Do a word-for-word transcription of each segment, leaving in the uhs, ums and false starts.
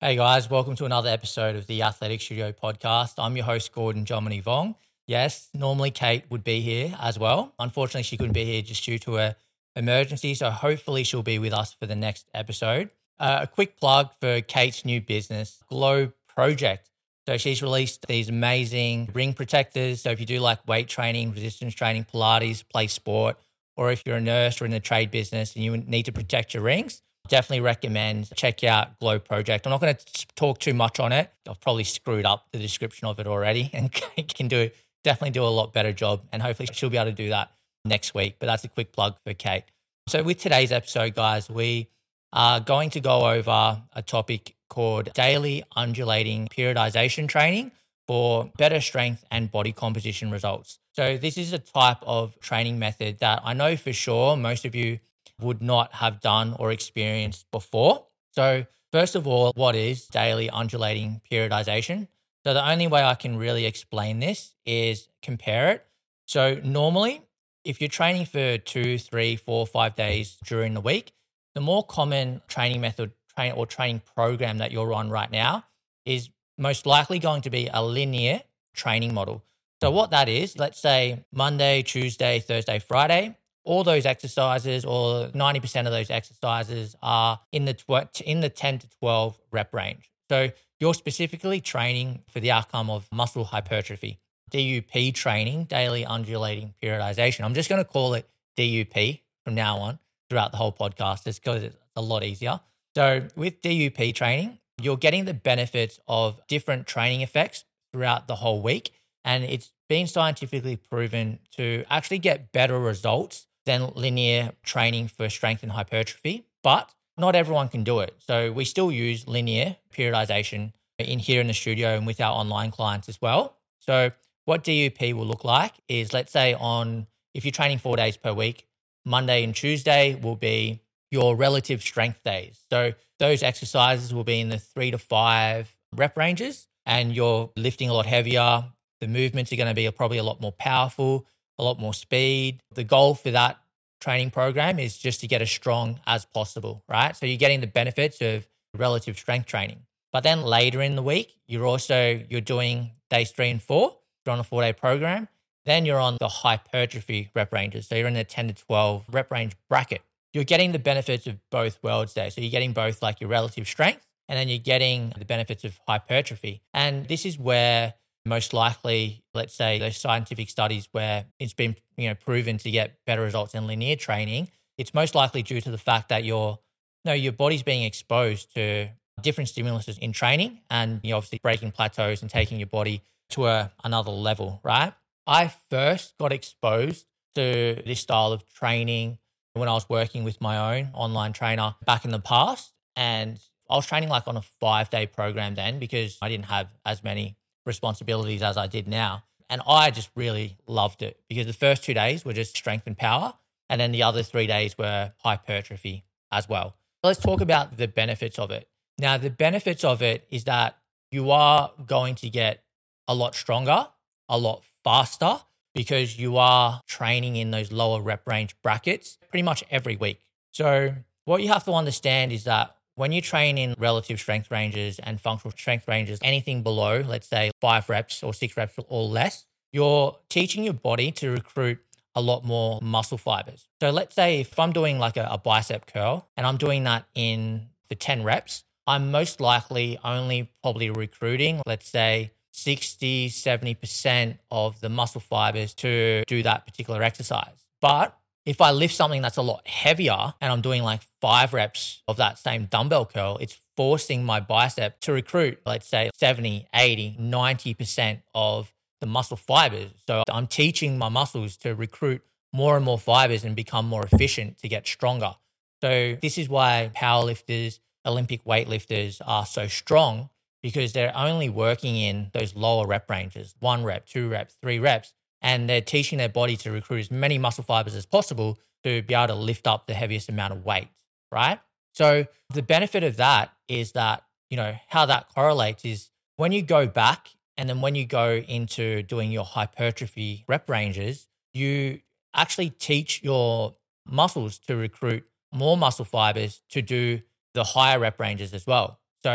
Hey guys, welcome to another episode of the Athletic Studio podcast. I'm your host, Gordon Jomini Vong. Yes, normally Kate would be here as well. Unfortunately, she couldn't be here just due to an emergency, so hopefully she'll be with us for the next episode. Uh, a quick plug for Kate's new business, Glow Project. So she's released these amazing ring protectors. So if you do like weight training, resistance training, Pilates, play sport, or if you're a nurse or in the trade business and you need to protect your rings, definitely recommend check out Glow Project. I'm not going to talk too much on it. I've probably screwed up the description of it already and can do definitely do a lot better job. And hopefully she'll be able to do that next week. But that's a quick plug for Kate. So with today's episode, guys, we are going to go over a topic called daily undulating periodization training for better strength and body composition results. So this is a type of training method that I know for sure most of you would not have done or experienced before. So first of all, what is daily undulating periodization? So the only way I can really explain this is compare it. So normally, if you're training for two, three, four, five days during the week, the more common training method train or training program that you're on right now is most likely going to be a linear training model. So what that is, let's say Monday, Tuesday, Thursday, Friday, all those exercises or ninety percent of those exercises are in the tw- in the ten to twelve rep range. So you're specifically training for the outcome of muscle hypertrophy. D U P training, daily undulating periodization. I'm just going to call it D U P from now on throughout the whole podcast just because it's a lot easier. So with D U P training, you're getting the benefits of different training effects throughout the whole week. And it's been scientifically proven to actually get better results than linear training for strength and hypertrophy, but not everyone can do it. So we still use linear periodization in here in the studio and with our online clients as well. So what D U P will look like is, let's say on, if you're training four days per week, Monday and Tuesday will be your relative strength days. So those exercises will be in the three to five rep ranges and you're lifting a lot heavier. The movements are going to be probably a lot more powerful, a lot more speed. The goal for that training program is just to get as strong as possible, right? So you're getting the benefits of relative strength training. But then later in the week, you're also, you're doing days three and four, you're on a four-day program. Then you're on the hypertrophy rep ranges. So you're in the ten to twelve rep range bracket. You're getting the benefits of both worlds there. So you're getting both like your relative strength and then you're getting the benefits of hypertrophy. And this is where most likely, let's say those scientific studies where it's been, you know, proven to get better results in linear training, it's most likely due to the fact that your, you know, your body's being exposed to different stimuluses in training and you're obviously breaking plateaus and taking your body to a, another level, right? I first got exposed to this style of training when I was working with my own online trainer back in the past. And I was training like on a five-day program then because I didn't have as many responsibilities as I did now. And I just really loved it because the first two days were just strength and power. And then the other three days were hypertrophy as well. So let's talk about the benefits of it. Now, the benefits of it is that you are going to get a lot stronger, a lot faster because you are training in those lower rep range brackets pretty much every week. So what you have to understand is that when you train in relative strength ranges and functional strength ranges, anything below, let's say five reps or six reps or less, you're teaching your body to recruit a lot more muscle fibers. So let's say if I'm doing like a, a bicep curl and I'm doing that in the ten reps, I'm most likely only probably recruiting, let's say sixty, seventy percent of the muscle fibers to do that particular exercise. But if I lift something that's a lot heavier and I'm doing like five reps of that same dumbbell curl, it's forcing my bicep to recruit, let's say seventy, eighty, ninety percent of the muscle fibers. So I'm teaching my muscles to recruit more and more fibers and become more efficient to get stronger. So this is why powerlifters, Olympic weightlifters are so strong because they're only working in those lower rep ranges, one rep, two reps, three reps. And they're teaching their body to recruit as many muscle fibers as possible to be able to lift up the heaviest amount of weight, right? So the benefit of that is that, you know, how that correlates is when you go back and then when you go into doing your hypertrophy rep ranges, you actually teach your muscles to recruit more muscle fibers to do the higher rep ranges as well. So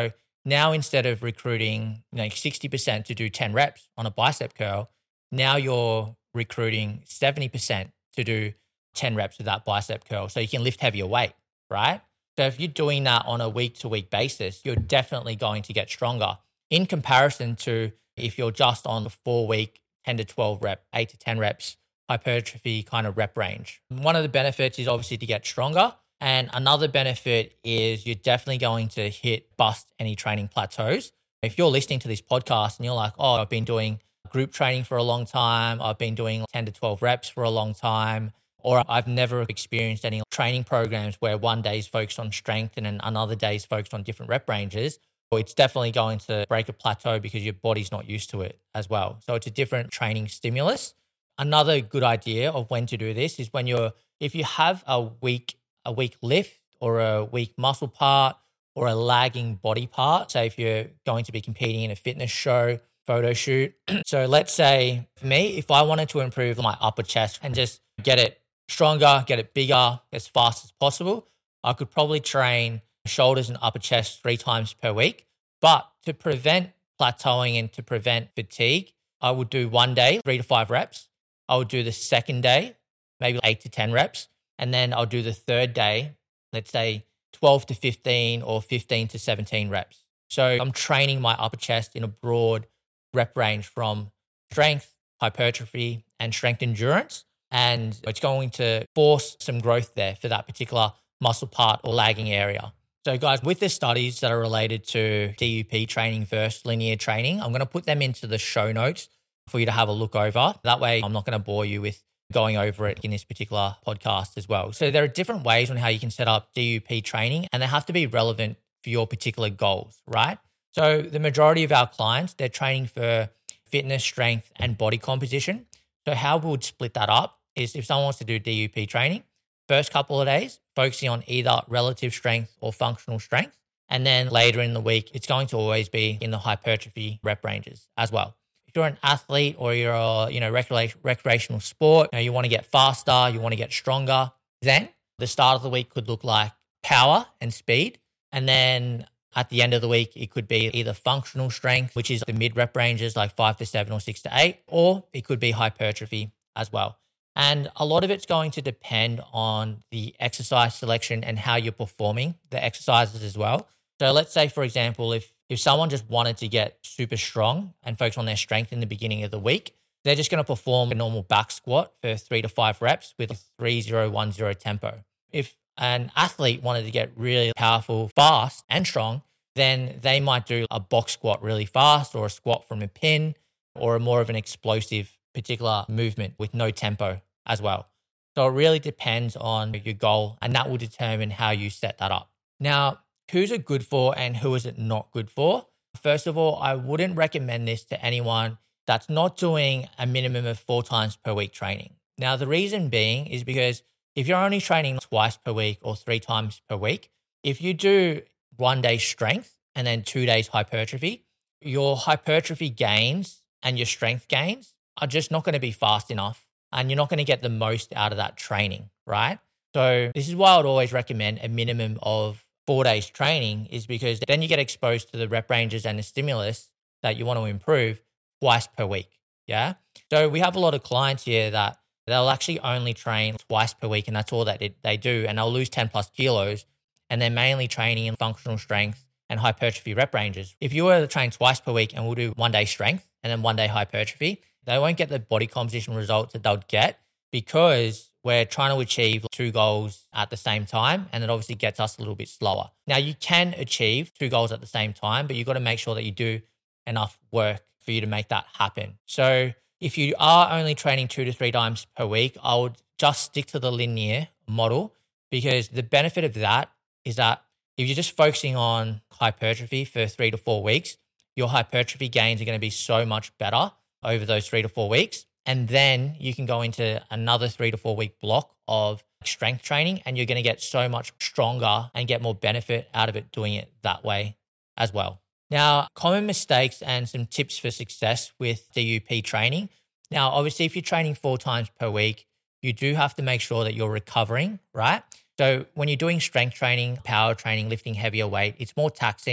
Now, instead of recruiting, you know, sixty percent to do ten reps on a bicep curl, now you're recruiting seventy percent to do ten reps of that bicep curl. So you can lift heavier weight, right? So if you're doing that on a week to week basis, you're definitely going to get stronger in comparison to if you're just on the four week, ten to twelve rep, eight to ten reps hypertrophy kind of rep range. One of the benefits is obviously to get stronger. And another benefit is you're definitely going to hit bust any training plateaus. If you're listening to this podcast and you're like, oh, I've been doing group training for a long time, I've been doing ten to twelve reps for a long time, or I've never experienced any training programs where one day is focused on strength and then another day is focused on different rep ranges, well, it's definitely going to break a plateau because your body's not used to it as well. So it's a different training stimulus. Another good idea of when to do this is when you're, if you have a weak, a weak lift or a weak muscle part or a lagging body part, say if you're going to be competing in a fitness show, photo shoot. So let's say for me, if I wanted to improve my upper chest and just get it stronger, get it bigger as fast as possible, I could probably train shoulders and upper chest three times per week. But to prevent plateauing and to prevent fatigue, I would do one day, three to five reps. I would do the second day, maybe eight to ten reps. And then I'll do the third day, let's say twelve to fifteen or fifteen to seventeen reps. So I'm training my upper chest in a broad rep range from strength, hypertrophy, and strength endurance. And it's going to force some growth there for that particular muscle part or lagging area. So guys, with the studies that are related to D U P training versus linear training, I'm going to put them into the show notes for you to have a look over. That way I'm not going to bore you with going over it in this particular podcast as well. So there are different ways on how you can set up D U P training, and they have to be relevant for your particular goals, right? So the majority of our clients, they're training for fitness, strength, and body composition. So how we would split that up is if someone wants to do D U P training, first couple of days, focusing on either relative strength or functional strength. And then later in the week, it's going to always be in the hypertrophy rep ranges as well. If you're an athlete or you're a you know recreation, recreational sport, you, know, you want to get faster, you want to get stronger, then the start of the week could look like power and speed. And then at the end of the week, it could be either functional strength, which is the mid rep ranges like five to seven or six to eight, or it could be hypertrophy as well. And a lot of it's going to depend on the exercise selection and how you're performing the exercises as well. So let's say, for example, if if someone just wanted to get super strong and focus on their strength in the beginning of the week, they're just going to perform a normal back squat for three to five reps with a three zero one zero tempo. If an athlete wanted to get really powerful, fast, and strong, then they might do a box squat really fast or a squat from a pin or a more of an explosive particular movement with no tempo as well. So it really depends on your goal, and that will determine how you set that up. Now, who's it good for and who is it not good for? First of all, I wouldn't recommend this to anyone that's not doing a minimum of four times per week training. Now, the reason being is because if you're only training twice per week or three times per week, if you do one day strength and then two days hypertrophy, your hypertrophy gains and your strength gains are just not going to be fast enough, and you're not going to get the most out of that training, right? So this is why I would always recommend a minimum of four days training, is because then you get exposed to the rep ranges and the stimulus that you want to improve twice per week. Yeah. So we have a lot of clients here that they'll actually only train twice per week, and that's all that they do. And they'll lose ten plus kilos, and they're mainly training in functional strength and hypertrophy rep ranges. If you were to train twice per week and we'll do one day strength and then one day hypertrophy, they won't get the body composition results that they'll get, because we're trying to achieve two goals at the same time, and it obviously gets us a little bit slower. Now, you can achieve two goals at the same time, but you've got to make sure that you do enough work for you to make that happen. So if you are only training two to three times per week, I would just stick to the linear model, because the benefit of that is that if you're just focusing on hypertrophy for three to four weeks, your hypertrophy gains are going to be so much better over those three to four weeks. And then you can go into another three to four week block of strength training, and you're going to get so much stronger and get more benefit out of it doing it that way as well. Now, common mistakes and some tips for success with D U P training. Now, obviously, if you're training four times per week, you do have to make sure that you're recovering, right? So when you're doing strength training, power training, lifting heavier weight, it's more taxing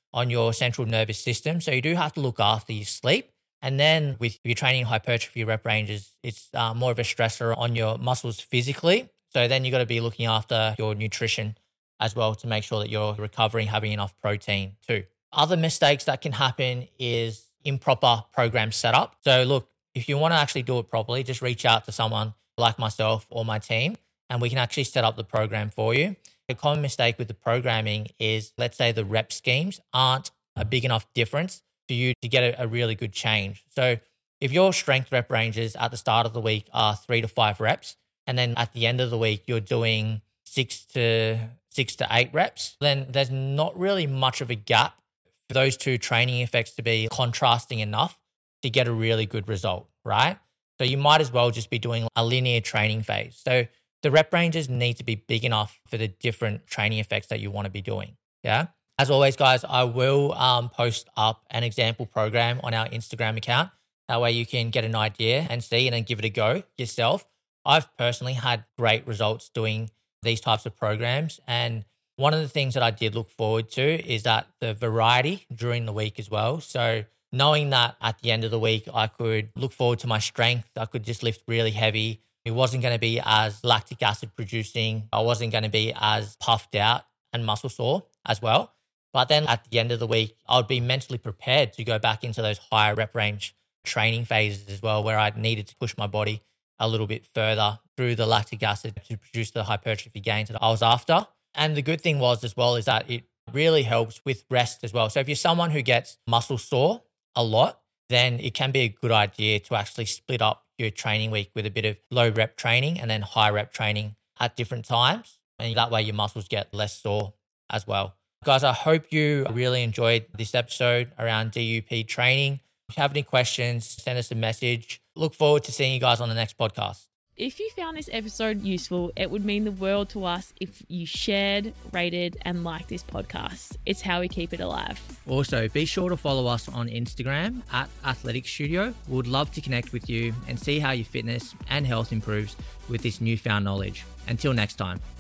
on your central nervous system. So you do have to look after your sleep. And then with your training hypertrophy rep ranges, it's uh, more of a stressor on your muscles physically. So then you got to be looking after your nutrition as well to make sure that you're recovering, having enough protein too. Other mistakes that can happen is improper program setup. So look, if you want to actually do it properly, just reach out to someone like myself or my team, and we can actually set up the program for you. A common mistake with the programming is, let's say the rep schemes aren't a big enough difference for you to get a, a really good change. So if your strength rep ranges at the start of the week are three to five reps, and then at the end of the week, you're doing six to six to eight reps, then there's not really much of a gap for those two training effects to be contrasting enough to get a really good result, right? So you might as well just be doing a linear training phase. So the rep ranges need to be big enough for the different training effects that you want to be doing, yeah? As always, guys, I will um, post up an example program on our Instagram account. That way you can get an idea and see and then give it a go yourself. I've personally had great results doing these types of programs. And one of the things that I did look forward to is that the variety during the week as well. So knowing that at the end of the week, I could look forward to my strength. I could just lift really heavy. It wasn't going to be as lactic acid producing. I wasn't going to be as puffed out and muscle sore as well. But then at the end of the week, I would be mentally prepared to go back into those higher rep range training phases as well, where I needed to push my body a little bit further through the lactic acid to produce the hypertrophy gains that I was after. And the good thing was as well is that it really helps with rest as well. So if you're someone who gets muscle sore a lot, then it can be a good idea to actually split up your training week with a bit of low rep training and then high rep training at different times. And that way your muscles get less sore as well. Guys, I hope you really enjoyed this episode around D U P training. If you have any questions, send us a message. Look forward to seeing you guys on the next podcast. If you found this episode useful, it would mean the world to us if you shared, rated, and liked this podcast. It's how we keep it alive. Also, be sure to follow us on Instagram at Athletics Studio. We would love to connect with you and see how your fitness and health improves with this newfound knowledge. Until next time.